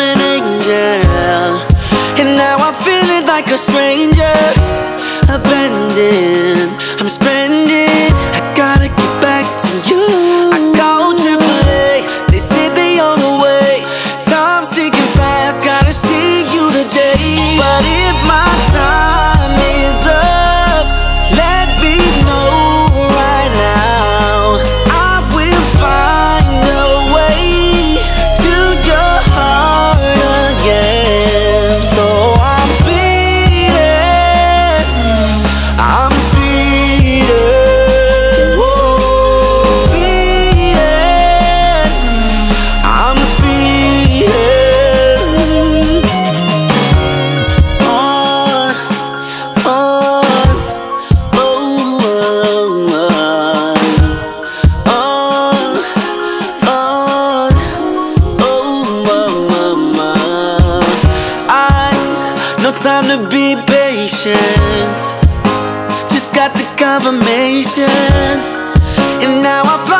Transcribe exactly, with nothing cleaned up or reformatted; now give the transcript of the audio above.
an angel, and now I'm feeling like a stranger. Abandoned, I'm stranded, I gotta get back to you. I called triple A, they said they on the way. Time's ticking fast, gotta see you today. But if my time is up, let me know right now. I will find a way to your heart again. So I'm speeding, I'm speeding, whoa, speeding, I'm speeding on, on, oh, on, on, on, oh, I no time to be patient, just got the confirmation, and now I